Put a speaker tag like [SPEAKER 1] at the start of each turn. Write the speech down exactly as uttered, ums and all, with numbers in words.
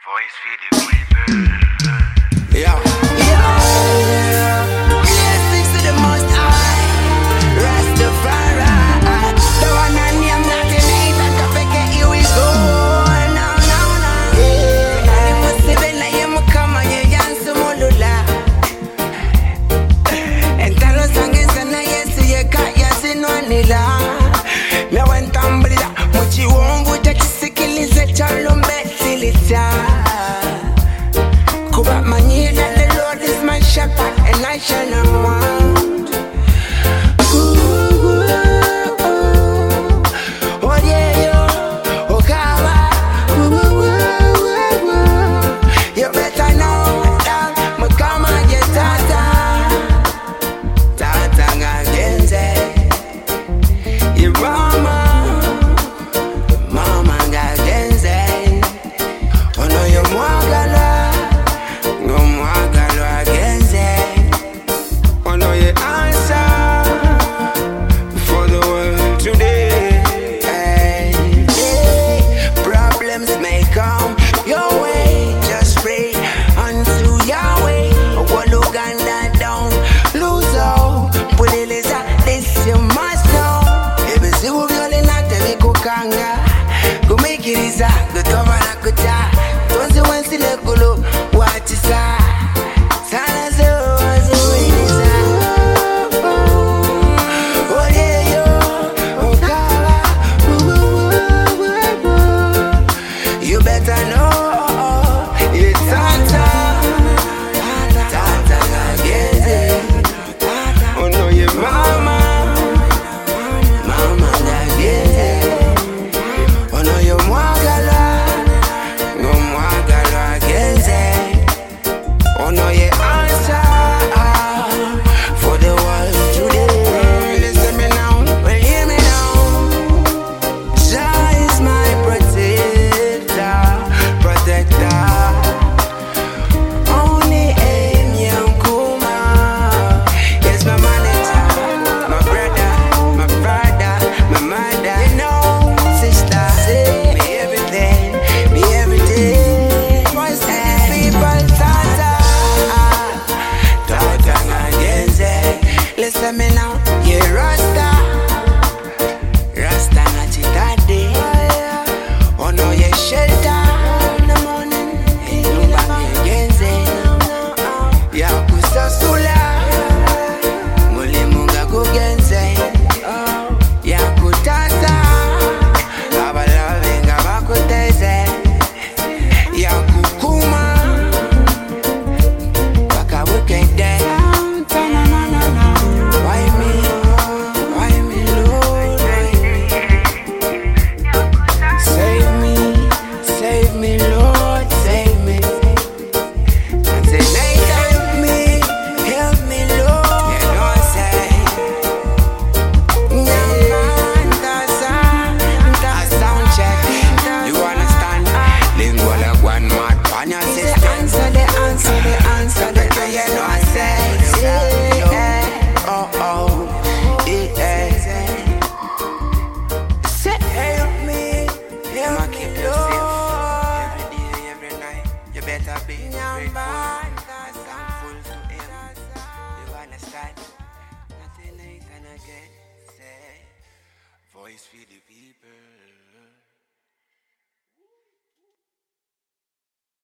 [SPEAKER 1] Voice for the people.
[SPEAKER 2] Yeah. Yeah. Blessings to the Most High. Rastafari. The one I name that in eight and to forget you is gone. No, no, no. Yeah. You must have been like you must come and you dance to Mulula. And tell us songs and I yes you got yes in one nila. Me went tumble da. Muchi wongu tachisikilize chalo mbetiliza. Kuba mani that the Lord is my shepherd and I shall not want. Ooh, ooh, ooh. Oh yeah, yo, oh kawa. Ooh, ooh, ooh, ooh. You better know that me come and get tata, tata ngagenze. You mama, mama ngagenze. Oh no, you mwagala. Kiriza, the cover na kucha. Tonzi wansi le kulu, wachisa. Sana zo, zo iniza. Oh yeah yo, oh kawa. You better know, it's tata, tata ngageze. Oh no, your mama, mama ngageze. Oh no, you mwagala, no mwagala genze. Oh no, you answer for the world today. Listen me now, well hear me now. Jah is my protector, protector. Only aim yankuma. Yes, my manager, my brother, my father, my mother. You know, sister. Me everything, me everything. Voice to the people, tata, tata ngagenze. Listen me now, yeah Rasta, Rasta na chitade. Oh no, yeah shelter in the morning, nyumba ngagenze. Ya kusasula, mulimunga kugenze. Ya kutasa. Ya kukuma Waka wikende. Why me, why me Lord, why me? Save me, save me Lord, save me. And say night help me, help me Lord. You know I say Nyaman tasa, a sound check. You understand? Lingua like one mad pan your system. The answer, the answer, the answer, the answer. You know I say, yeah, oh oh, yeah. Say help me, help me, Lord. Every day, every night, you better be grateful. Thankful to Him. You understand? Nothing less than again. Say, voice for the people.